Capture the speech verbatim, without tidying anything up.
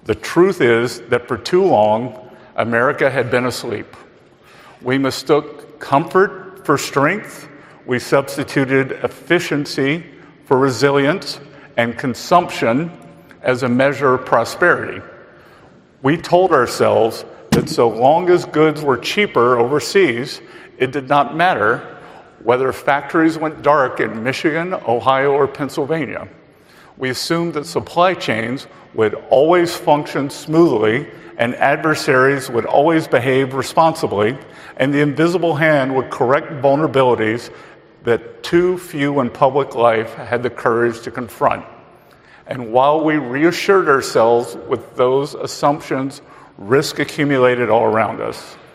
The truth is that for too long, America had been asleep. We mistook comfort for strength. We substituted efficiency for resilience and consumption as a measure of prosperity. We told ourselves that so long as goods were cheaper overseas, it did not matter whether factories went dark in Michigan, Ohio, or Pennsylvania. We assumed that supply chains would always function smoothly and adversaries would always behave responsibly, and the invisible hand would correct vulnerabilities that too few in public life had the courage to confront. And while we reassured ourselves with those assumptions, risk accumulated all around us.